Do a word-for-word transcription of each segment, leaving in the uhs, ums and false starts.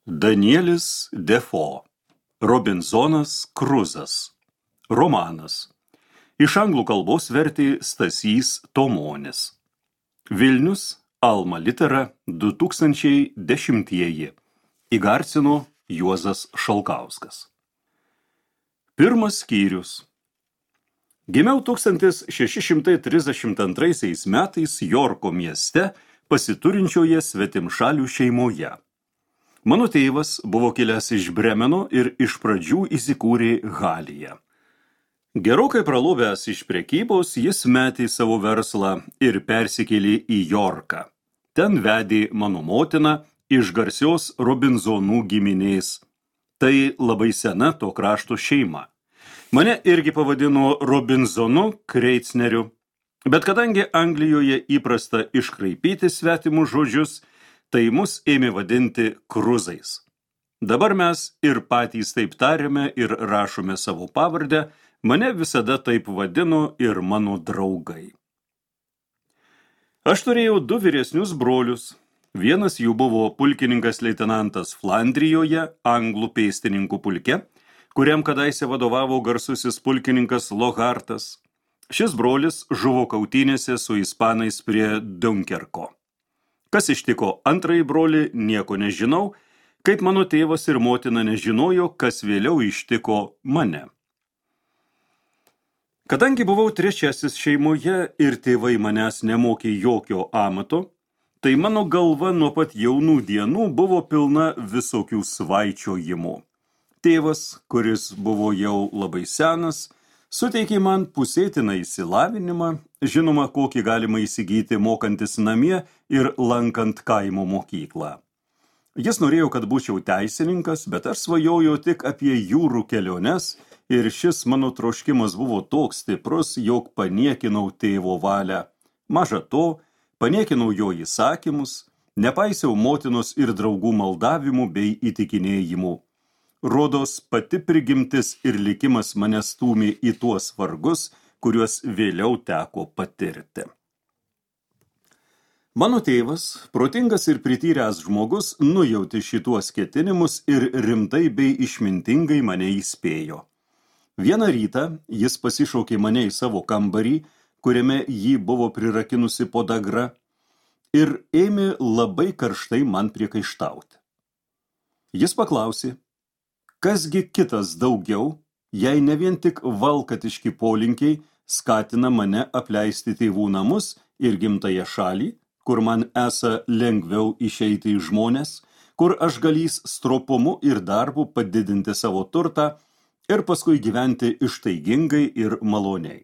Danielis Defoe. Robinzonas Kruzas. Romanas. Iš anglų kalbos vertė Stasys Tomonis. Vilnius, Alma Litera, du tūkstančiai dešimtieji. Įgarsino Juozas Šalkauskas. Pirmas skyrius. Gimiau tūkstantis šeši šimtai trisdešimt antraisiais metais Jorko mieste pasiturinčioje svetimšalių šeimoje. Mano tėvas buvo kilęs iš Bremeno ir iš pradžių įsikūrė Halyje. Gerokai pralobęs iš prekybos, jis metė savo verslą ir persikėlė į Jorką. Ten vedė mano motina iš garsios Robinzonų giminės. Tai labai sena to krašto šeima. Mane irgi pavadino Robinzonu Kreicneriu, bet kadangi Anglijoje įprasta iškraipyti svetimus žodžius, tai mus ėmė vadinti Kruzais. Dabar mes ir patys taip tariame ir rašome savo pavardę, mane visada taip vadino ir mano draugai. Aš turėjau du vyresnius brolius. Vienas jų buvo pulkininkas leitenantas Flandrijoje, anglų pėstininkų pulke, kuriam kadaise vadovavo garsusis pulkininkas Lohartas. Šis brolis žuvo kautynėse su ispanais prie Dunkerko. Kas ištiko antrąjį brolį, nieko nežinau, kaip mano tėvas ir motina nežinojo, kas vėliau ištiko mane. Kadangi buvau trečiasis šeimoje ir tėvai manęs nemokė jokio amato, tai mano galva nuo pat jaunų dienų buvo pilna visokių svaičiojimų. Tėvas, kuris buvo jau labai senas, suteikė man pusėtiną išsilavinimą, žinoma, kokį galima įsigyti mokantis namie ir lankant kaimo mokyklą. Jis norėjo, kad būčiau teisininkas, bet aš svajojau tik apie jūrų keliones ir šis mano troškimas buvo toks stiprus, jog paniekinau tėvo valią. Maža to, paniekinau jo įsakymus, nepaisiau motinos ir draugų maldavimų bei įtikinėjimų. Rodos, pati prigimtis ir likimas mane stūmė į tuos vargus, kuriuos vėliau teko patirti. Mano tėvas, protingas ir prityręs žmogus, nujautė šituos ketinimus ir rimtai bei išmintingai mane įspėjo. Vieną rytą jis pasišaukė mane į savo kambarį, kuriame jį buvo prirakinusi podagra, ir ėmė labai karštai man priekaištauti. Jis paklausė, kasgi kitas daugiau, jei ne vien tik valkatiški polinkiai skatina mane apleisti tėvų namus ir gimtąją šalį, kur man esą lengviau išeiti į žmones, kur aš galys stropumu ir darbu padidinti savo turtą ir paskui gyventi ištaigingai ir maloniai.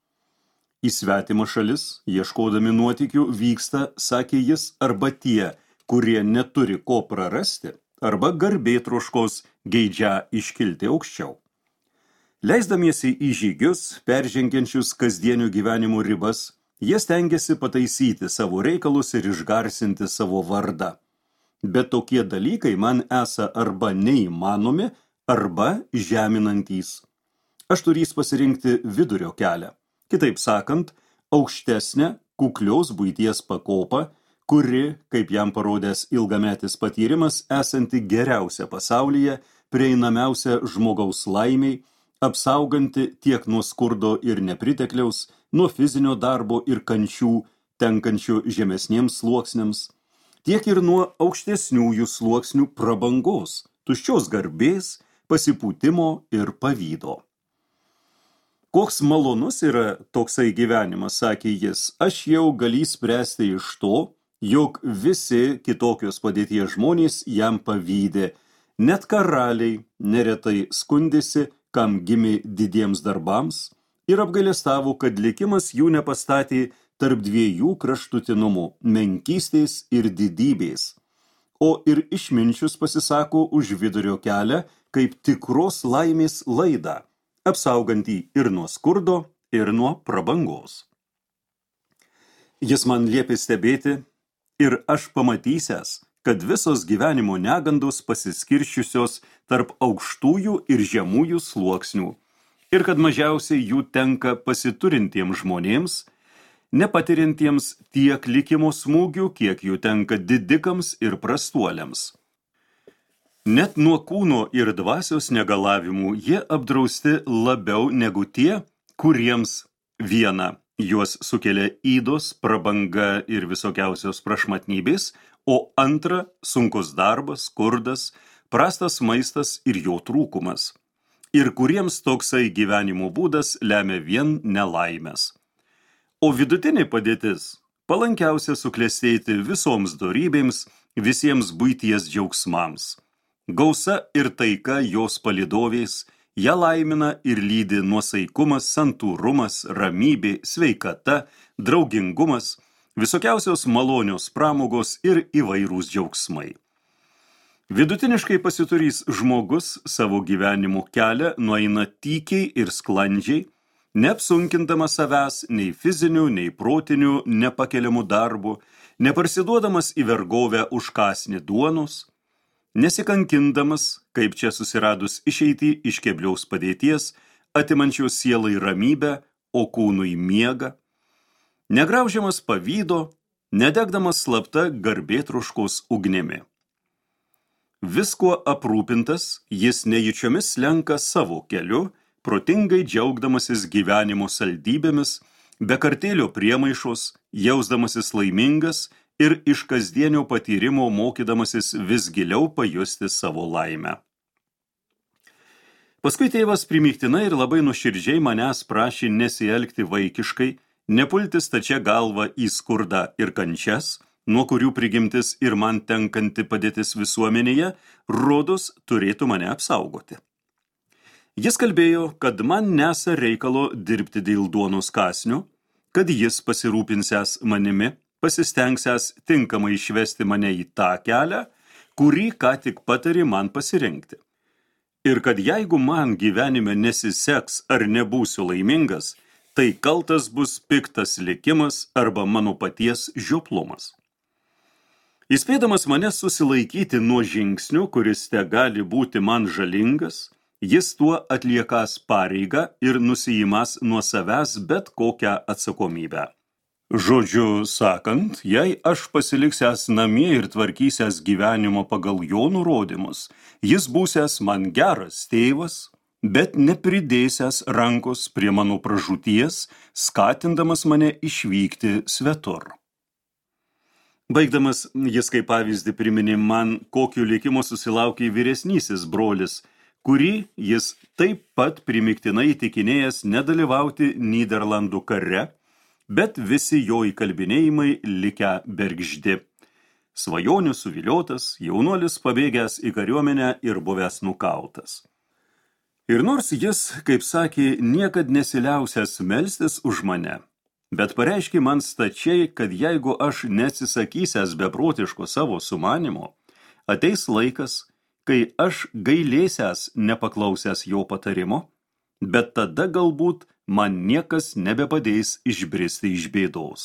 Į svetimą šalis, ieškodami nuotykių, vyksta, sakė jis, arba tie, kurie neturi ko prarasti, arba garbėtroškos geidžią iškilti aukščiau. Leisdamiesi į žygius, peržengiančius kasdienio gyvenimo ribas, jie stengiasi pataisyti savo reikalus ir išgarsinti savo vardą. Bet tokie dalykai man esą arba neįmanomi, arba žeminantys. Aš turys pasirinkti vidurio kelią. Kitaip sakant, aukštesnę, kuklios buities pakopą, kuri, kaip jam parodęs ilgametis patyrimas, esanti geriausia pasaulyje, prieinamiausia žmogaus laimiai, apsauganti tiek nuo skurdo ir nepritekliaus, nuo fizinio darbo ir kančių, tenkančių žemesniems sluoksniams, tiek ir nuo aukštesniųjų sluoksnių prabangos, tuščios garbės, pasipūtimo ir pavydo. Koks malonus yra toksai gyvenimas, sakė jis, aš jau galį spręsti iš to, jog visi kitokios padėties žmonės jam pavydė, net karaliai neretai skundėsi, kam gimė didiems darbams, ir apgailestavo, kad likimas jų nepastatė tarp dviejų kraštutinumų – menkystės ir didybės. O ir išminčius pasisako už vidurio kelią kaip tikros laimės laidą, apsaugantį ir nuo skurdo, ir nuo prabangos. Jis man liepė stebėti, ir aš pamatysęs, kad visos gyvenimo negandos pasiskirščiusios tarp aukštųjų ir žemųjų sluoksnių, ir kad mažiausiai jų tenka pasiturintiems žmonėms, nepatiriantiems tiek likimo smūgių, kiek jų tenka didikams ir prastuoliams. Net nuo kūno ir dvasios negalavimų jie apdrausti labiau negu tie, kuriems viena juos sukelia ydos, prabanga ir visokiausios prašmatnybės, o antra sunkus darbas, skurdas, prastas maistas ir jo trūkumas, ir kuriems toksai gyvenimo būdas lemia vien nelaimės. O vidutinė padėtis palankiausia suklestėti visoms dorybėms, visiems buities džiaugsmams. Gausa ir taika jos palydovės, ją laimina ir lydi nuosaikumas, santūrumas, ramybė, sveikata, draugingumas, visokiausios malonios pramogos ir įvairūs džiaugsmai. Vidutiniškai pasiturys žmogus savo gyvenimo kelią nueina tykiai ir sklandžiai, neapsunkindamas savęs nei fizinių, nei protinių nepakeliamų darbų, neparsiduodamas į vergovę už kąsnį duonos, nesikankindamas, kaip čia susiradus išeitį iš kebliaus padėties, atimančios sielai ramybę, o kūnui miegą, negraužiamas pavydo, nedegdamas slapta garbėtroškos ugnimi. Viskuo aprūpintas, jis nejučiomis slenka savo keliu, protingai džiaugdamasis gyvenimo saldybėmis, be kartėlio priemaišos, jausdamasis laimingas ir iš kasdienio patyrimo mokydamasis vis giliau pajusti savo laimę. Paskui tėvas primygtinai ir labai nuoširdžiai manęs prašė nesielgti vaikiškai, nepulti stačia galva į skurdą ir kančias, nuo kurių prigimtis ir man tenkanti padėtis visuomenėje, rodos turėtų mane apsaugoti. Jis kalbėjo, kad man nesa reikalo dirbti dėl duonos kąsnio, kad jis pasirūpinsęs manimi, pasistengsęs tinkamai išvesti mane į tą kelią, kurį ką tik patari man pasirinkti. Ir kad jeigu man gyvenime nesiseks ar nebūsiu laimingas, tai kaltas bus piktas likimas arba mano paties žioplumas. Įspėdamas mane susilaikyti nuo žingsnių, kuris te gali būti man žalingas, jis tuo atliekas pareigą ir nusijimas nuo savęs bet kokią atsakomybę. Žodžiu sakant, jei aš pasiliksęs namie ir tvarkysęs gyvenimo pagal jo nurodymus, jis būsęs man geras tėvas, bet nepridėsęs rankos prie mano pražūties, skatindamas mane išvykti svetur. Baigdamas, jis kaip pavyzdį priminė man, kokiu likimu susilaukė vyresnysis brolis, kurį jis taip pat primygtinai įtikinėjęs nedalyvauti Nyderlandų kare, bet visi jo įkalbinėjimai likę bergždi. Svajonių suviliotas, jaunuolis pabėgęs į kariuomenę ir buvęs nukautas. Ir nors jis, kaip sakė, niekad nesiliausias melstis už mane, bet pareiškė man stačiai, kad jeigu aš neatsisakysęs beprotiško savo sumanimo, ateis laikas, kai aš gailėsiąs nepaklausęs jo patarimo, bet tada galbūt man niekas nebepadės išbristi iš bėdos.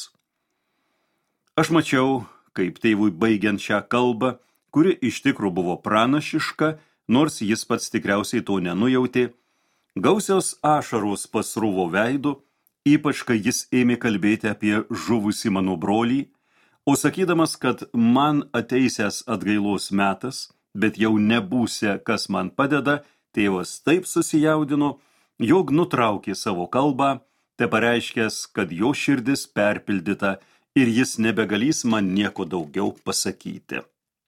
Aš mačiau, kaip tėvui baigiant šią kalbą, kuri iš tikrų buvo pranašiška, nors jis pats tikriausiai to nenujautė, gausios ašaros pasruvo veidu, ypač kai jis ėmė kalbėti apie žuvusį mano brolį, o sakydamas, kad man ateisęs atgailos metas, bet jau nebūsia, kas man padeda, tėvas taip susijaudino, jog nutraukė savo kalbą, te pareiškęs, kad jo širdis perpildyta ir jis nebegalys man nieko daugiau pasakyti.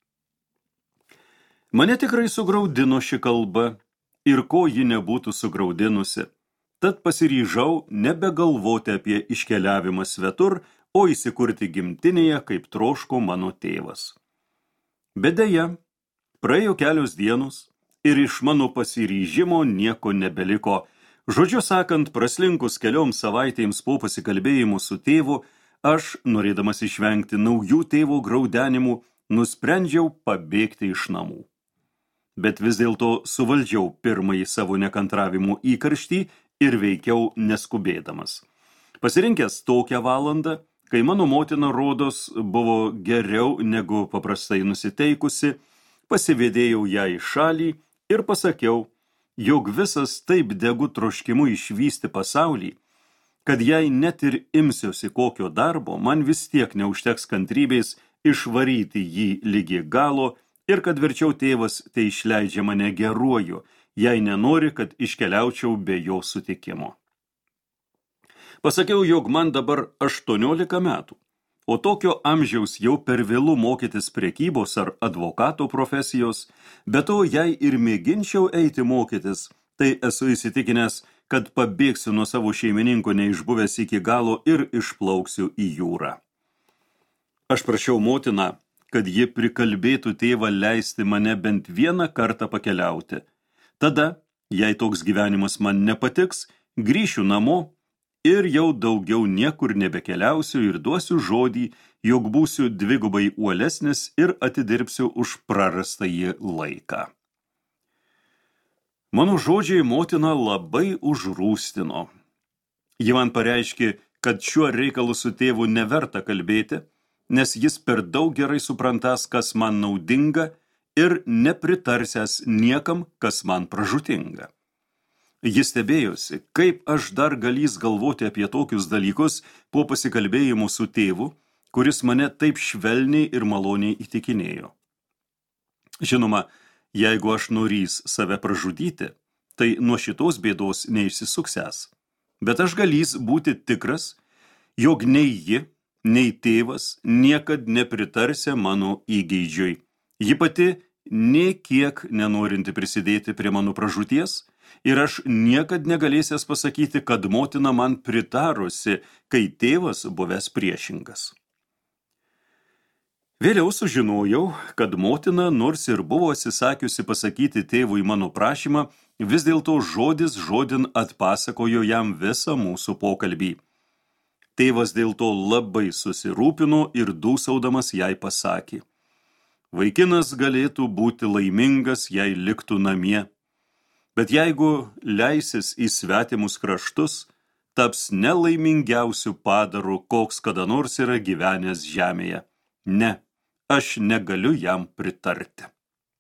Mane tikrai sugraudino ši kalba ir ko ji nebūtų sugraudinusi, tad pasiryžau nebegalvoti apie iškeliavimą svetur, o įsikurti gimtinėje, kaip troško mano tėvas. Bet deja, praėjo kelios dienos ir iš mano pasiryžimo nieko nebeliko. Žodžiu sakant, praslinkus kelioms savaitėms po pasikalbėjimų su tėvu, aš, norėdamas išvengti naujų tėvo graudenimų, nusprendžiau pabėgti iš namų. Bet vis dėlto suvaldžiau pirmąjį savo nekantravimų įkarštį ir veikiau neskubėdamas. Pasirinkęs tokią valandą, kai mano motina rodos buvo geriau negu paprastai nusiteikusi, pasivedėjau ją į šalį ir pasakiau, jog visas taip degu troškimu išvysti pasaulį, kad jei net ir imsiuosi kokio darbo, man vis tiek neužteks kantrybės išvaryti jį lygi galo, ir kad verčiau tėvas tai išleidžia mane geruoju, jei nenori, kad iškeliaučiau be jo sutikimo. Pasakiau, jog man dabar aštuoniolika metų, o tokio amžiaus jau per vėlu mokytis prekybos ar advokato profesijos, bet to jei ir mėginčiau eiti mokytis, tai esu įsitikinęs, kad pabėgsiu nuo savo šeimininko neišbuvęs iki galo ir išplauksiu į jūrą. Aš prašiau motiną, kad ji prikalbėtų tėvą leisti mane bent vieną kartą pakeliauti. Tada, jei toks gyvenimas man nepatiks, grįšiu namo ir jau daugiau niekur nebekeliausiu ir duosiu žodį, jog būsiu dvigubai uolesnis ir atidirbsiu už prarastąjį laiką. Mano žodžiai motina labai užrūstino. Ji man pareiškė, kad šiuo reikalu su tėvu neverta kalbėti, nes jis per daug gerai suprantas, kas man naudinga ir nepritarsęs niekam, kas man pražūtinga. Jis stebėjosi, kaip aš dar galys galvoti apie tokius dalykus po pasikalbėjimų su tėvu, kuris mane taip švelniai ir maloniai įtikinėjo. Žinoma, jeigu aš norys save pražudyti, tai nuo šitos bėdos neišsisuksęs. Bet aš galys būti tikras, jog nei ji, nei tėvas niekad nepritarsė mano įgeidžiui. Ji pati nė kiek nenorinti prisidėti prie mano pražūties, ir aš niekad negalėsias pasakyti, kad motina man pritarusi, kai tėvas buvęs priešingas. Vėliau sužinojau, kad motina, nors ir buvo atsisakiusi pasakyti tėvui mano prašymą, vis dėlto žodis žodin atpasakojo jam visą mūsų pokalbį. Tėvas dėl to labai susirūpino ir dūsaudamas jai pasakė: vaikinas galėtų būti laimingas, jei liktų namie. Bet jeigu leisis į svetimus kraštus, taps nelaimingiausių padarų, koks kada nors yra gyvenęs žemėje. Ne, aš negaliu jam pritarti.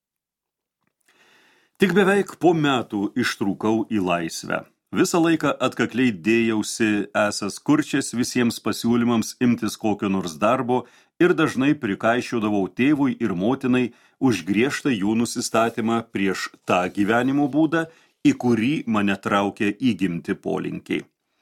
Tik beveik po metų ištrūkau į laisvę. Visą laiką atkakliai dėjausi esas kurčias visiems pasiūlymams imtis kokio nors darbo ir dažnai prikaišiodavau tėvui ir motinai už griežtą jų nusistatymą prieš tą gyvenimo būdą, į kurį mane traukė įgimti polinkiai.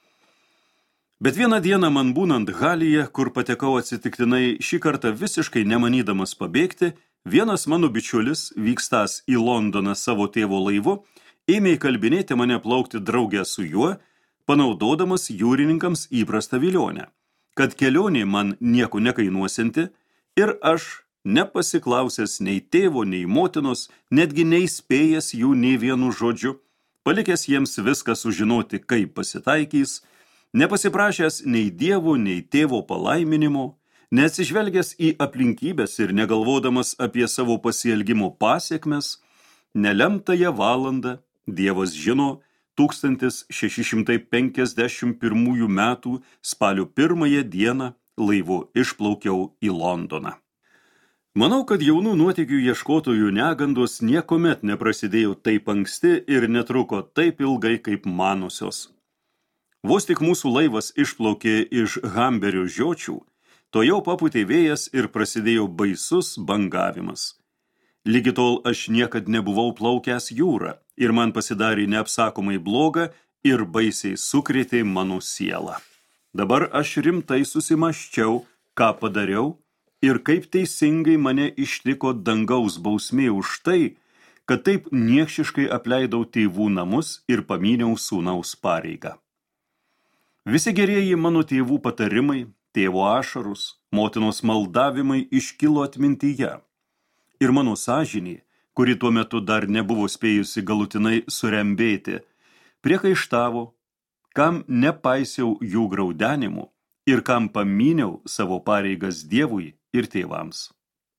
Bet vieną dieną man būnant Halyje, kur patekau atsitiktinai šį kartą visiškai nemanydamas pabėgti, vienas mano bičiulis, vykstąs į Londoną savo tėvo laivu, ėmė įkalbinėti mane plaukti drauge su juo, panaudodamas jūrininkams įprastą vilionę, kad kelionė man nieko nekainuosianti ir aš, nepasiklausęs nei tėvo, nei motinos, netgi neįspėjęs jų nei vienu žodžiu, palikęs jiems viską sužinoti, kaip pasitaikys, nepasiprašęs nei dievo, nei tėvo palaiminimo, neatsižvelgęs į aplinkybės ir negalvodamas apie savo pasielgimo pasiekmes, nelemtąją valandą, Dievas žino, tūkstantis šeši šimtai penkiasdešimt pirmųjų metų spalio pirmąją dieną laivu išplaukiau į Londoną. Manau, kad jaunų nuotykių ieškotojų negandos niekomet neprasidėjo taip anksti ir netruko taip ilgai kaip manusios. Vos tik mūsų laivas išplaukė iš Hamberio žiočių, to jau papūtė vėjas ir prasidėjo baisus bangavimas. Lygi tol aš niekad nebuvau plaukęs jūrą ir man pasidarė neapsakomai bloga ir baisiai sukrėtė mano sielą. Dabar aš rimtai susimaščiau, ką padariau ir kaip teisingai mane ištiko dangaus bausmė už tai, kad taip niekšiškai apleidau tėvų namus ir pamyniau sūnaus pareigą. Visi gerieji mano tėvų patarimai, tėvo ašarus, motinos maldavimai iškilo atmintyje. Ir mano sąžinė, kuri tuo metu dar nebuvo spėjusi galutinai surembėti, priekaištavo, kam nepaisiau jų graudenimų ir kam pamyniau savo pareigas Dievui ir tėvams.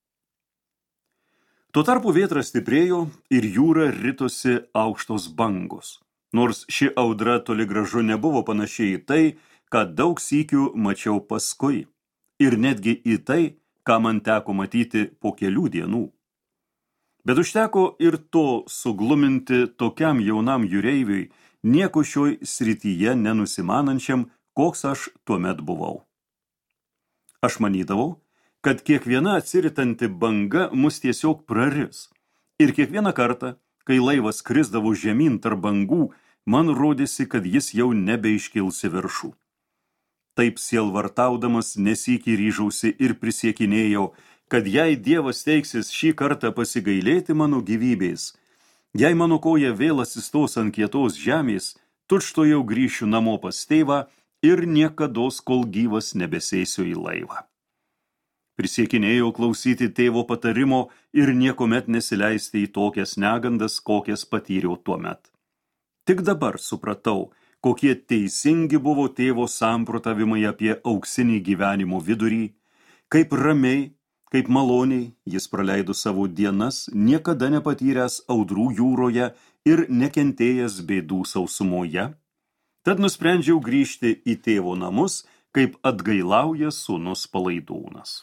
Tuo tarpu vėtra stiprėjo ir jūra ritosi aukštos bangos, nors ši audra toli gražu nebuvo panašiai į tai, ką daug sykių mačiau paskui, ir netgi į tai, ką man teko matyti po kelių dienų. Bet užteko ir to sugluminti tokiam jaunam jūreiviui, nieko šioj srityje nenusimanančiam, koks aš tuomet buvau. Aš manydavau, kad kiekviena atsiritanti banga mus tiesiog praris. Ir kiekvieną kartą, kai laivas krisdavo žemyn tarp bangų, man rodėsi, kad jis jau nebeiškils į viršų. Taip sielvartaudamas nesykį ryžausi ir prisiekinėjau, kad jei Dievas teiksis šį kartą pasigailėti mano gyvybės, jei mano koja vėl atsistos ant kietos žemės, tučtuojau grįšiu namo pas tėvą ir niekados, kol gyvas, nebesėsiu į laivą. Prisiekinėjau klausyti tėvo patarimo ir niekomet nesileisti į tokias negandas, kokias patyriau tuomet. Tik dabar supratau, kokie teisingi buvo tėvo samprotavimai apie auksinį gyvenimo vidurį, kaip ramiai, kaip maloniai jis praleido savo dienas, niekada nepatyręs audrų jūroje ir nekentėjęs bėdų sausumoje. Tad nusprendžiau grįžti į tėvo namus, kaip atgailauja sūnus palaidūnas.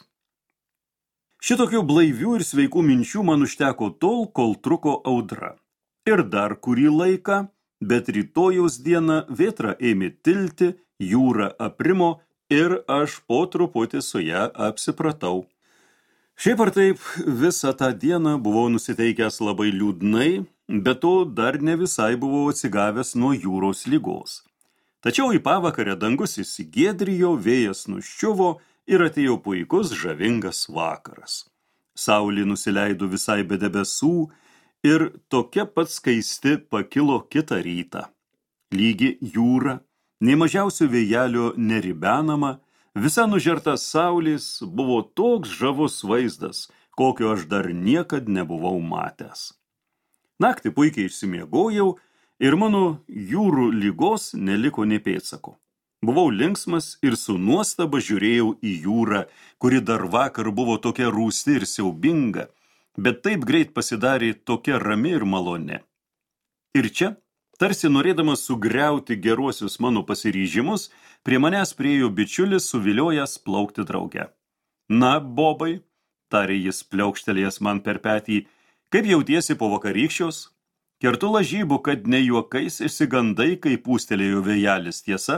Šitokių blaivių ir sveikų minčių man užteko tol, kol truko audra. Ir dar kurį laiką, bet rytojaus dieną vėtra ėmė tilti, jūra aprimo ir aš po truputį su ją apsipratau. Šiaip ar taip, visą tą dieną buvau nusiteikęs labai liūdnai, bet to dar ne visai buvau atsigavęs nuo jūros ligos. Tačiau į pavakarę dangus įsigiedrijo, vėjas nuščiuvo ir atėjo puikus žavingas vakaras. Saulė nusileido visai be debesų ir tokia pat skaisti pakilo kitą rytą. Lygi jūra, nei mažiausio vėjelio neribenama, visa nužerta saulės buvo toks žavus vaizdas, kokio aš dar niekad nebuvau matęs. Naktį puikiai išsimiegojau ir mano jūrų ligos neliko nė pėdsako. Buvau linksmas ir su nuostaba žiūrėjau į jūrą, kuri dar vakar buvo tokia rūsti ir siaubinga, bet taip greit pasidarė tokia rami ir maloni. Ir čia, tarsi norėdamas sugriauti geruosius mano pasiryžimus, prie manęs priėjo bičiulis suviliojęs plaukti drauge. Na, Bobai, tarė jis pliaukštelėjęs man per petį, kaip jautiesi po vakarykščios? Kertu lažybų, kad ne juokais išsigandai, kai pūstelėjo vėjelis, tiesa?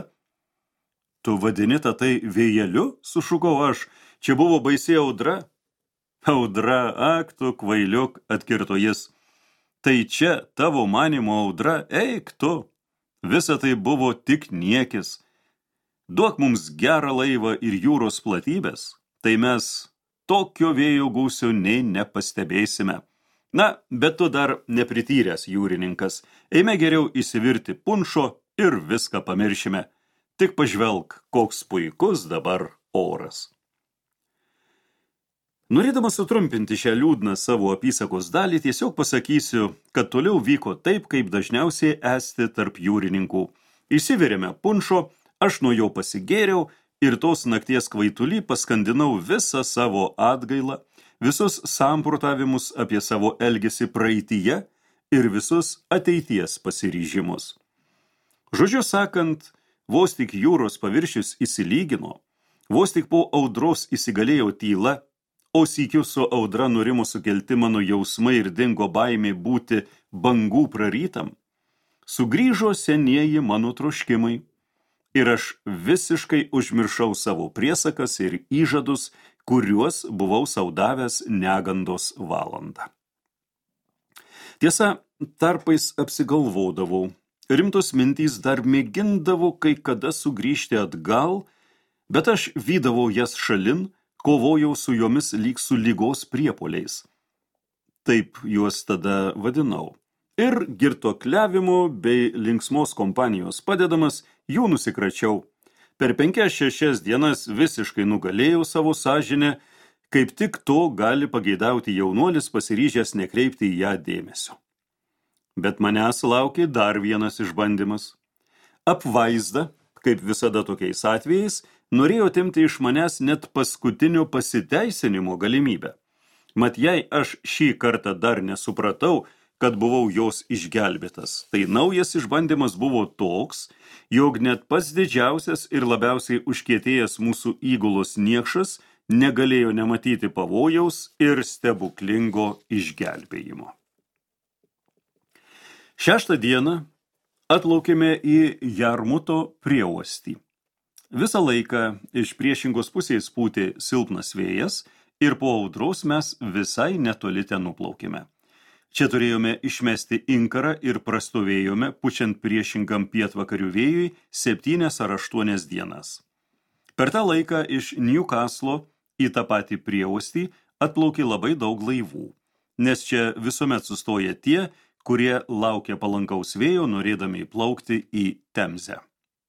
Tu vadini tą tai vėjeliu, sušukau aš, čia buvo baisi audra. Audra, ak tu kvailiuk, atkirto jis. Tai čia tavo manymo audra, eik tu. Visa tai buvo tik niekis. Duok mums gerą laivą ir jūros platybės, tai mes tokio vėjo gūsio nei nepastebėsime. Na, bet tu dar neprityręs jūrininkas, eime geriau įsivirti punšo ir viską pamiršime. Tik pažvelk, koks puikus dabar oras. Norėdamas sutrumpinti šią liūdną savo apysakos dalį, tiesiog pasakysiu, kad toliau vyko taip, kaip dažniausiai esti tarp jūrininkų. Įsivirėme punšo, aš nuo jo pasigėriau ir tos nakties kvaitulį paskandinau visą savo atgailą, visus samprotavimus apie savo elgesį praeityje ir visus ateities pasiryžimus. Žodžiu sakant, vos tik jūros paviršius įsilygino, vos tik po audros įsigalėjo tyla, o sykiu su audra nurimo sukelti mano jausmai ir dingo baimė būti bangų prarytam, sugrįžo senieji mano troškimai ir aš visiškai užmiršau savo priesakas ir įžadus, kuriuos buvau sau davęs negandos valandą. Tiesa, tarpais apsigalvodavau, rimtos mintys dar mėgindavo kai kada sugrįžti atgal, bet aš vydavau jas šalin, kovojau su jomis lyg su ligos priepuoliais. Taip juos tada vadinau. Ir girtuokliavimu bei linksmos kompanijos padedamas jų nusikračiau. Per penkias šešias dienas visiškai nugalėjau savo sąžinę, kaip tik to gali pageidauti jaunuolis pasiryžęs nekreipti į ją dėmesio. Bet manęs laukė dar vienas išbandymas. Apvaizda, kaip visada tokiais atvejais, norėjo atimti iš manęs net paskutinio pasiteisinimo galimybę. Mat jei aš šį kartą dar nesupratau, kad buvau jos išgelbėtas, tai naujas išbandymas buvo toks, jog net pats didžiausias ir labiausiai užkietėjęs mūsų įgulos niekšas negalėjo nematyti pavojaus ir stebuklingo išgelbėjimo. Šeštą dieną atplaukėme į Jarmuto prieuostį. Visą laiką iš priešingos pusės pūtė silpnas vėjas, ir po audros mes visai netoli ten nuplaukėme. Čia turėjome išmesti inkarą ir prastovėjome, pučiant priešingam pietvakarių vėjui, septynias ar aštuonias dienas. Per tą laiką iš Newcastle į tą patį prieuostį atplaukė labai daug laivų, nes čia visuomet sustoja tie, kurie laukia palankaus vėjo, norėdami įplaukti į Temzę.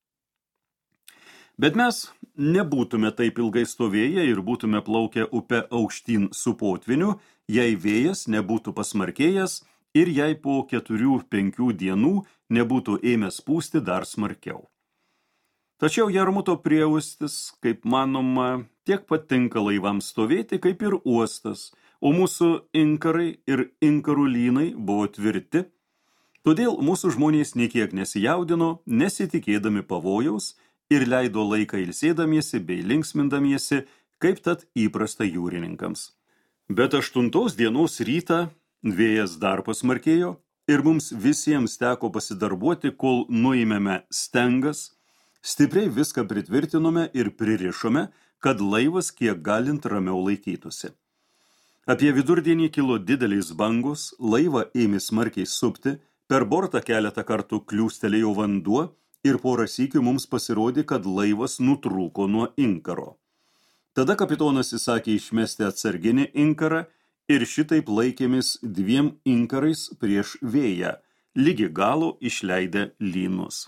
Bet mes nebūtume taip ilgai stovėję ir būtume plaukę upę aukštyn su potviniu, jei vėjas nebūtų pasmarkėjęs ir jei po keturių penkių dienų nebūtų ėmęs pūsti dar smarkiau. Tačiau Jarmuto prieuostis, kaip manoma, tiek patinka laivams stovėti, kaip ir uostas, o mūsų inkarai ir inkarų lynai buvo tvirti, todėl mūsų žmonės niekiek nesijaudino, nesitikėdami pavojaus ir leido laiką ilsėdamiesi bei linksmindamiesi, kaip tad įprasta jūrininkams. Bet aštuntos dienos rytą vėjas dar pasmarkėjo ir mums visiems teko pasidarbuoti, kol nuėmėme stengas, stipriai viską pritvirtinome ir pririšome, kad laivas kiek galint ramiau laikytųsi. Apie vidurdienį kilo didelės bangos, laivą ėmė smarkiai supti, per bortą keletą kartų kliūstelėjo vanduo ir porą sykių mums pasirodė, kad laivas nutrūko nuo inkaro. Tada kapitonas įsakė išmesti atsarginį inkarą ir šitaip laikėmės dviem inkarais prieš vėją, ligi galo išleidę lynus.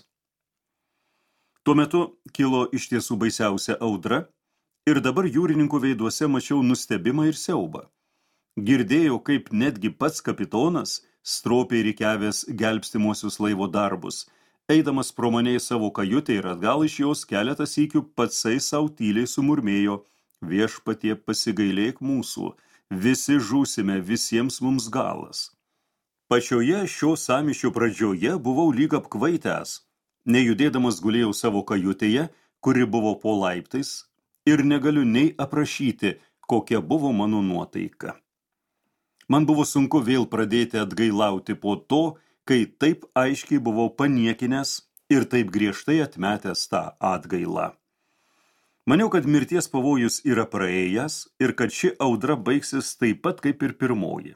Tuo metu kilo iš tiesų baisiausia audra ir dabar jūrininkų veiduose mačiau nustebimą ir siaubą. Girdėjau, kaip netgi pats kapitonas, stropiai rikiavęs gelbstimuosius laivo darbus, eidamas pro mane į savo kajutę ir atgal iš jos keletą sykių patsai sau tyliai sumurmėjo: viešpatie, pasigailėk mūsų, visi žūsime, visiems mums galas. Pačioje šio sąmyšio pradžioje buvau lyg apkvaitęs, nejudėdamas gulėjau savo kajutėje, kuri buvo po laiptais, ir negaliu nei aprašyti, kokia buvo mano nuotaika. Man buvo sunku vėl pradėti atgailauti po to, kai taip aiškiai buvau paniekinęs ir taip griežtai atmetęs tą atgailą. Maniau, kad mirties pavojus yra praėjęs ir kad ši audra baigsis taip pat kaip ir pirmoji.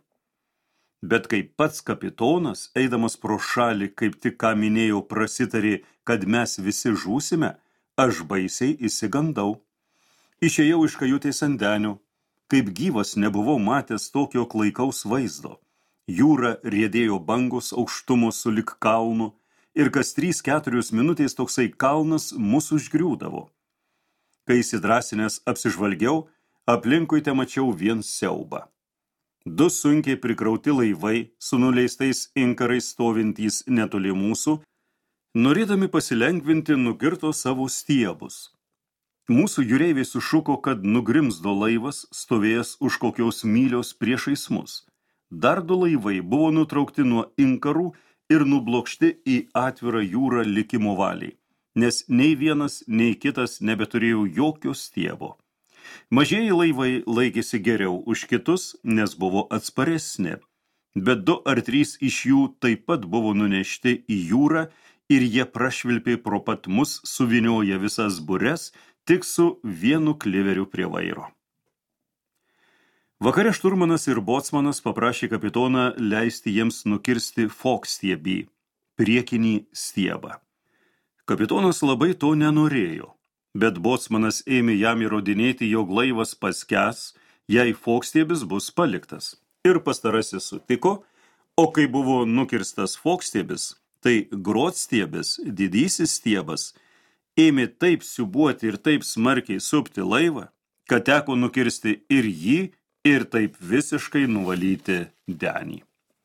Bet kai pats kapitonas, eidamas pro šalį, kaip tik ką minėjau, prasitarė, kad mes visi žūsime, aš baisiai įsigandau. Išėjau iš kajutės ant denio, kaip gyvas nebuvau matęs tokio klaikaus vaizdo. Jūra riedėjo bangos aukštumo sulig kalnu ir kas trys keturios minutės toksai kalnas mus užgriūdavo. Kai įsidrasinęs apsižvalgiau, aplinkui te mačiau vien siaubą. Du sunkiai prikrauti laivai su nuleistais inkarais stovintys netoli mūsų, norėdami pasilengvinti, nukirto savo stiebus. Mūsų jūreiviai sušuko, kad nugrimzdo laivas, stovėjęs už kokios mylios priešais mus. Dar du laivai buvo nutraukti nuo inkarų ir nublokšti į atvirą jūrą likimo valiai, nes nei vienas, nei kitas nebeturėjo jokio stiebo. Mažieji laivai laikėsi geriau už kitus, nes buvo atsparesni, bet du ar trys iš jų taip pat buvo nunešti į jūrą ir jie prašvilpė pro pat mus, suvinioja visas bures, tik su vienu kliveriu prie vairo. Vakare šturmanas ir bocmanas paprašė kapitoną leisti jiems nukirsti fokstiebį, priekinį stiebą. Kapitonas labai to nenorėjo, bet bocmanas ėmė jam įrodinėti, jog laivas paskęs, jei fokstiebis bus paliktas. Ir pastarasis sutiko, o kai buvo nukirstas fokstiebis, tai grotstiebis, didysis stiebas, ėmė taip siubuoti ir taip smarkiai supti laivą, kad teko nukirsti ir jį, ir taip visiškai nuvalyti denį.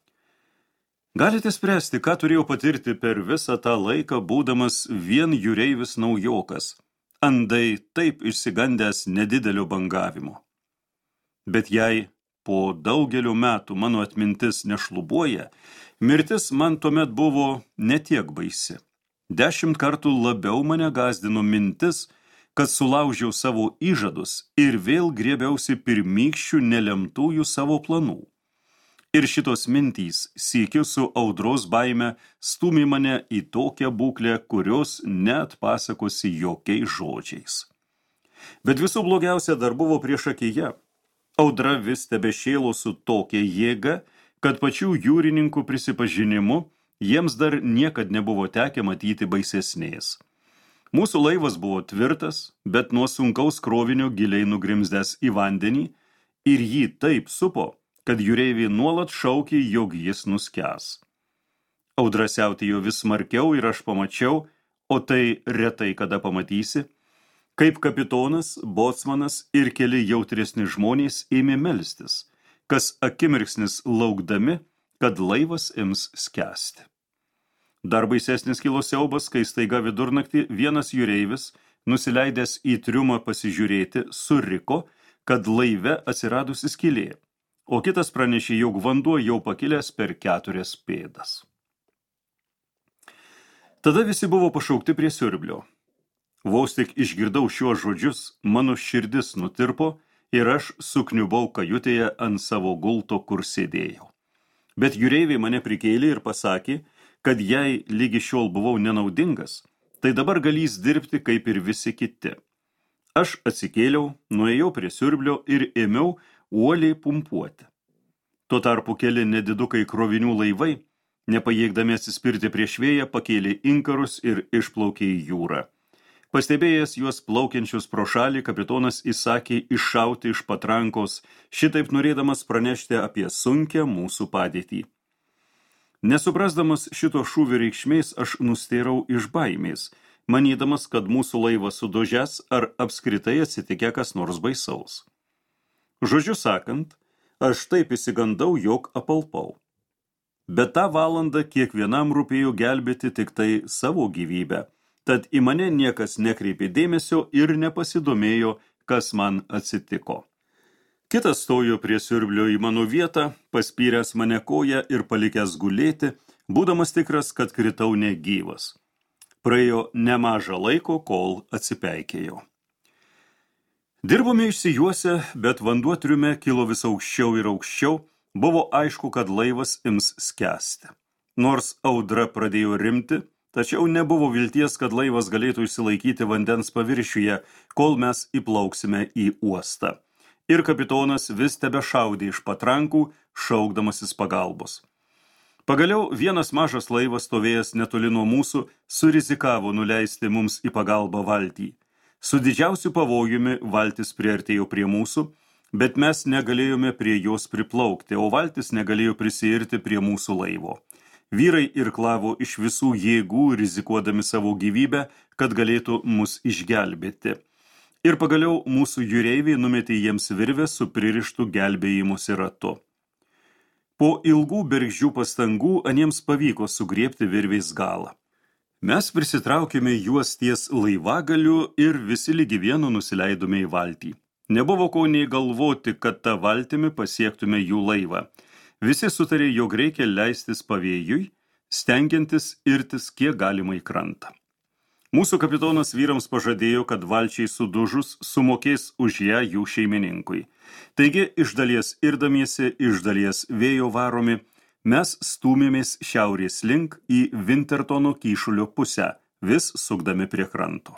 Galite spręsti, ką turėjau patirti per visą tą laiką, būdamas vien jūreivis naujokas, andai taip išsigandęs nedidelio bangavimo. Bet jei po daugelio metų mano atmintis nešlubuoja, mirtis man tuomet buvo netiek baisi. Dešimt kartų labiau mane gazdino mintis, kad sulaužiau savo įžadus ir vėl griebiausi pirmykščių nelemtųjų savo planų. Ir šitos mintys sykiu su audros baime stūmė mane į tokią būklę, kurios neatpasakosi jokiais žodžiais. Bet visų blogiausia dar buvo prieš akyje. Audra vis tebešėlo su tokia jėga, kad pačių jūrininkų prisipažinimu jiems dar niekad nebuvo tekę matyti baisesnės. Mūsų laivas buvo tvirtas, bet nuo sunkaus krovinio giliai nugrimzdęs į vandenį ir jį taip supo, kad jūreiviai nuolat šaukė, jog jis nuskęs. Audra siautėjo vis smarkiau ir aš pamačiau, o tai retai kada pamatysi, kaip kapitonas, bocmanas ir keli jautresni žmonės ėmė melstis, kas akimirksnis laukdami, kad laivas ims skęsti. Dar baisesnis kilo siaubas, kai staiga vidurnaktį vienas jūreivis, nusileidęs į triumą pasižiūrėti, suriko, kad laive atsiradusi skylė, o kitas pranešė, jog vanduo jau pakilęs per keturias pėdas. Tada visi buvo pašaukti prie siurblio. Vos tik išgirdau šiuos žodžius, mano širdis nutirpo ir aš sukniubau kajutėje ant savo gulto, kur sėdėjau. Bet jūreiviai mane prikėlė ir pasakė, kad jei lygi šiol buvau nenaudingas, tai dabar galys dirbti kaip ir visi kiti. Aš atsikėliau, nuėjau prie siurblio ir ėmiau uoliai pumpuoti. Tuo tarpu keli nedidukai krovinių laivai, nepajėgdami atsispirti prieš vėją, pakėlė inkarus ir išplaukė į jūrą. Pastebėjęs juos plaukiančius pro šalį, kapitonas įsakė iššauti iš patrankos, šitaip norėdamas pranešti apie sunkią mūsų padėtį. Nesuprasdamas šito šūvio reikšmės, aš nustėrau iš baimės, manydamas, kad mūsų laivas sudužęs ar apskritai atsitikę kas nors baisaus. Žodžiu sakant, aš taip įsigandau, jog apalpau. Bet tą valandą kiekvienam rūpėjo gelbėti tik tai savo gyvybę, tad į mane niekas nekreipė dėmesio ir nepasidomėjo, kas man atsitiko. Kitas stojo prie siurblio į mano vietą, paspyręs mane koją ir palikęs gulėti, būdamas tikras, kad kritau negyvas. Praėjo nemažą laiko, kol atsipeikėjau. Dirbome išsijuose, bet vanduo triume kilo vis aukščiau ir aukščiau, buvo aišku, kad laivas ims skęsti. Nors audra pradėjo rimti, tačiau nebuvo vilties, kad laivas galėtų išsilaikyti vandens paviršiuje, kol mes įplauksime į uostą. Ir kapitonas vis tebešaudė iš patrankų, šaukdamasis pagalbos. Pagaliau vienas mažas laivas, stovėjęs netoli nuo mūsų, surizikavo nuleisti mums į pagalbą valtį. Su didžiausiu pavojumi valtis priartėjo prie mūsų, bet mes negalėjome prie jos priplaukti, o valtis negalėjo prisiirti prie mūsų laivo. Vyrai irklavo iš visų jėgų, rizikuodami savo gyvybę, kad galėtų mus išgelbėti. Ir pagaliau mūsų jūreiviai numetė jiems virvę su pririštu gelbėjimosi ratu. Po ilgų bergždžių pastangų aniems pavyko sugriebti virvės galą. Mes prisitraukėme juos ties laivagaliu ir visi lygi vienu nusileidome į valtį. Nebuvo ko nei galvoti, kad tą valtimi pasiektume jų laivą. Visi sutarė, jog reikia leistis pavėjui, stengiantis irtis kiek galima į krantą. Mūsų kapitonas vyrams pažadėjo, kad valčiai sudužus sumokės už ją jų šeimininkui. Taigi, iš dalies irdamiesi, iš dalies vėjo varomi, mes stūmėmės šiaurės link į Vintertono kyšulio pusę, vis sukdami prie kranto.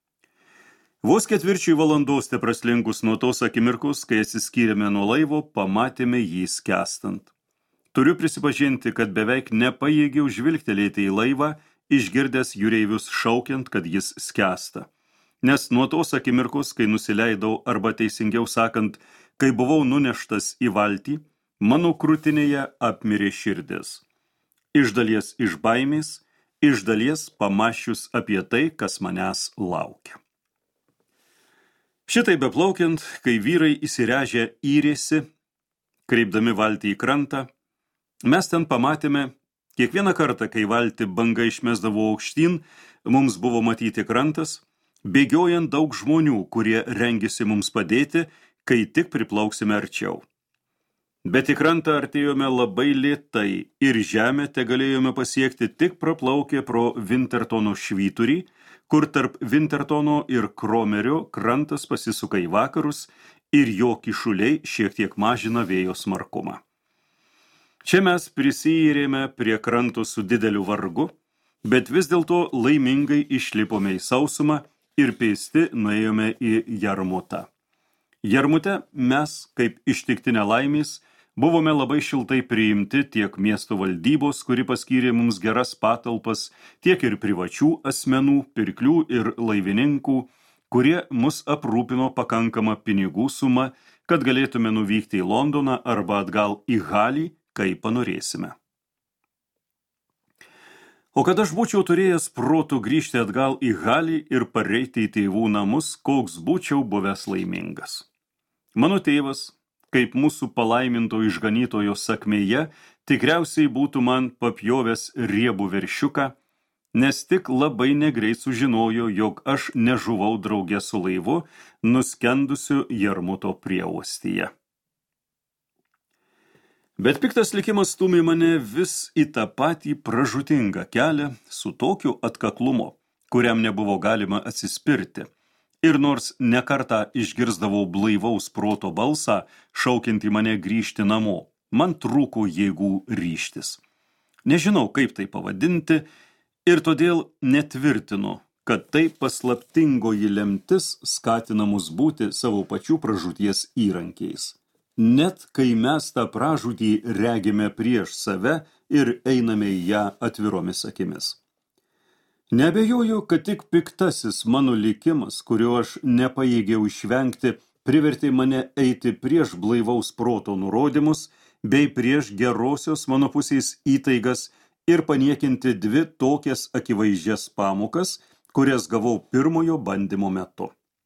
Vos ketvirčiai valandos tepraslinkus nuo tos akimirkos, kai atsiskyrėme nuo laivo, pamatėme jį skęstant. Turiu prisipažinti, kad beveik nepajėgiau žvilgtelėti į laivą, išgirdęs jūreivius šaukiant, kad jis skęsta. Nes nuo tos akimirkos, kai nusileidau, arba teisingiau sakant, kai buvau nuneštas į valtį, mano krūtinėje apmirė širdis. Iš dalies iš baimės, iš dalies pamąsčius apie tai, kas manęs laukia. Šitai beplaukiant, kai vyrai įsirežę įrėsi, kreipdami valtį į krantą, mes ten pamatėme, kiekvieną kartą, kai valtį banga išmesdavo aukštyn, mums buvo matyti krantas, bėgiojant daug žmonių, kurie rengėsi mums padėti, kai tik priplauksime arčiau. Bet į krantą artėjome labai lėtai ir žemę te galėjome pasiekti tik praplaukę pro Vintertono švyturį, kur tarp Vintertono ir Kromerio krantas pasisuka į vakarus ir jo kyšuliai šiek tiek mažina vėjo smarkumą. Čia mes prisiyrėme prie kranto su dideliu vargu, bet vis dėlto laimingai išlipome į sausumą ir pėsti nuėjome į Jarmutą. Jarmute mes, kaip ištikti nelaimės, buvome labai šiltai priimti tiek miesto valdybos, kuri paskyrė mums geras patalpas, tiek ir privačių asmenų, pirklių ir laivininkų, kurie mus aprūpino pakankamą pinigų sumą, kad galėtume nuvykti į Londoną arba atgal į Halį, kai panorėsime. O kad aš būčiau turėjęs protų grįžti atgal į Halį ir pareiti į tėvų namus, koks būčiau buvęs laimingas. Mano tėvas, kaip mūsų palaiminto išganytojo sakmėje, tikriausiai būtų man papjovęs riebų veršiuką, nes tik labai negreit sužinojo, jog aš nežuvau drauge su laivu, nuskendusiu Jarmuto prieuostyje. Bet piktas likimas stūmė mane vis į tą patį pražūtingą kelią su tokiu atkaklumu, kuriam nebuvo galima atsispirti. Ir nors nekartą išgirsdavau blaivaus proto balsą, šaukiantį mane grįžti namo, man trūko jėgų ryžtis. Nežinau, kaip tai pavadinti, ir todėl netvirtinu, kad tai paslaptingoji lemtis skatina mus būti savo pačių pražūties įrankiais. Net kai mes tą pražūtį regime prieš save ir einame į ją atviromis akimis. Neabejoju, kad tik piktasis mano likimas, kurio aš nepajėgiau išvengti, privertė mane eiti prieš blaivaus proto nurodymus bei prieš gerosios mano pusės įtaigas ir paniekinti dvi tokias akivaizdžias pamokas, kurias gavau pirmojo bandymo metu.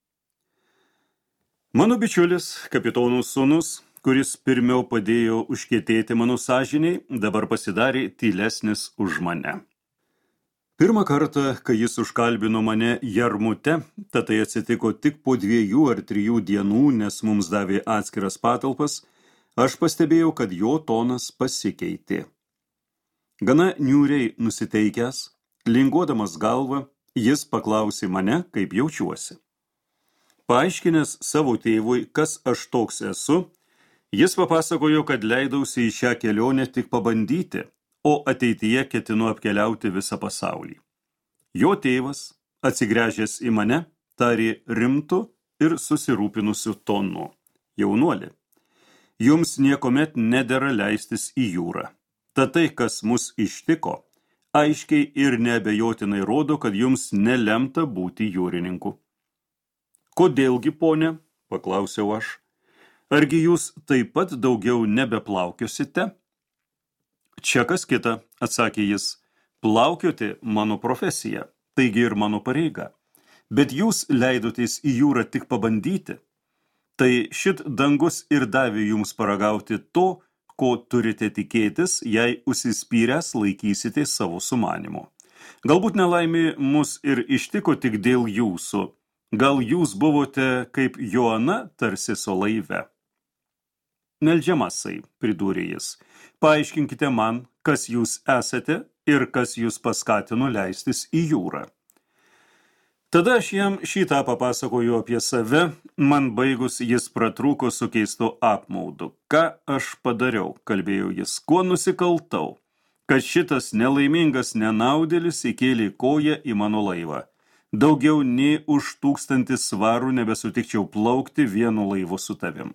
Mano bičiulis, kapitono sūnus, kuris pirmiau padėjo užkietėti mano sąžiniai, dabar pasidarė tylesnis už mane. Pirmą kartą, kai jis užkalbino mane Jarmute, tad tai atsitiko tik po dviejų ar trijų dienų, nes mums davė atskiras patalpas, aš pastebėjau, kad jo tonas pasikeitė. Gana niūriai nusiteikęs, linguodamas galvą, jis paklausė mane, kaip jaučiuosi. Paaiškinęs savo tėvui, kas aš toks esu, jis papasakojo, kad leidausi į šią kelionę tik pabandyti, o ateityje ketinu apkeliauti visą pasaulį. Jo tėvas, atsigręžęs į mane, tarė rimtu ir susirūpinusiu tonu. Jaunuoli, jums niekomet nedera leistis į jūrą. Tad tai, kas mus ištiko, aiškiai ir neabejotinai rodo, kad jums nelemta būti jūrininku. Kodėlgi, ponė, paklausiau aš, argi jūs taip pat daugiau nebeplaukiosite? Čia kas kita, atsakė jis, plaukioti mano profesija, taigi ir mano pareiga. Bet jūs leidotės į jūrą tik pabandyti. Tai šit dangus ir davė jums paragauti to, ko turite tikėtis, jei užsispyręs laikysite savo sumanymu. Galbūt nelaimė mus ir ištiko tik dėl jūsų. Gal jūs buvote kaip Joana Tarsiso laive? Meldžiamasai, pridūrė jis, paaiškinkite man, kas jūs esate ir kas jūs paskatino leistis į jūrą. Tada aš jam šitą papasakoju apie save, man baigus jis pratrūko su keistu apmaudu. Ką aš padariau, kalbėjo jis, kuo nusikaltau, kad šitas nelaimingas nenaudėlis įkėlė koją į mano laivą. Daugiau nei už tūkstantį svarų nebesutikčiau plaukti vienu laivu su tavim.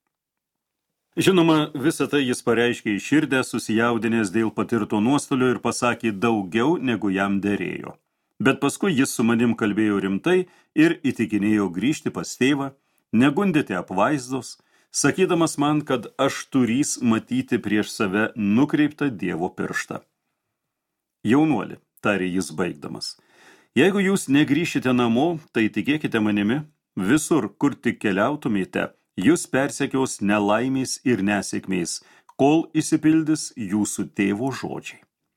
Žinoma, visą tai jis pareiškė į širdę, susijaudinęs dėl patirto nuostolio ir pasakė daugiau, negu jam derėjo. Bet paskui jis su manim kalbėjo rimtai ir įtikinėjo grįžti pas tėvą, negundyti apvaizdos, sakydamas man, kad aš turys matyti prieš save nukreiptą Dievo pirštą. Jaunuoli, tarė jis baigdamas, jeigu jūs negrįšite namo, tai tikėkite manimi, visur, kur tik keliautumėte, jūs persekios nelaimės ir nesėkmės, kol išsipildys jūsų tėvo žodžiai.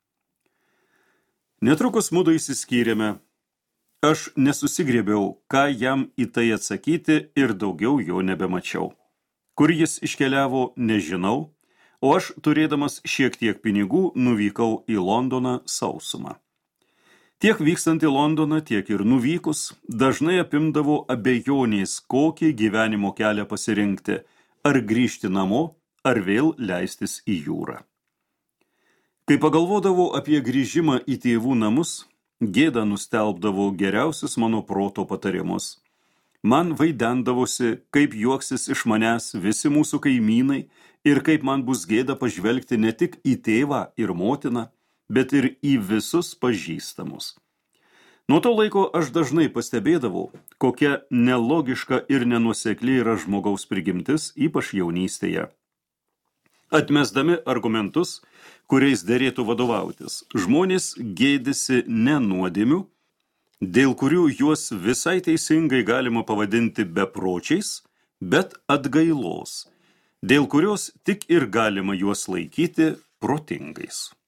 Netrukus mudu išsiskyrėme. Aš nesusigriebiau, ką jam į tai atsakyti ir daugiau jo nebemačiau. Kur jis iškeliavo, nežinau, o aš, turėdamas šiek tiek pinigų, nuvykau į Londoną sausumą. Tiek vykstant į Londoną, tiek ir nuvykus, dažnai apimdavo abejonės, kokį gyvenimo kelią pasirinkti, ar grįžti namo, ar vėl leistis į jūrą. Kai pagalvodavau apie grįžimą į tėvų namus, gėda nustelbdavo geriausius mano proto patarimus. Man vaidendavosi, kaip juoksis iš manęs visi mūsų kaimynai ir kaip man bus gėda pažvelgti ne tik į tėvą ir motiną, bet ir į visus pažįstamus. Nuo to laiko aš dažnai pastebėdavau, kokia nelogiška ir nenuosekli yra žmogaus prigimtis, ypač jaunystėje. Atmesdami argumentus, kuriais derėtų vadovautis, žmonės gėdisi ne nuodėmių, dėl kurių juos visai teisingai galima pavadinti bepročiais, bet atgailos, dėl kurios tik ir galima juos laikyti protingais.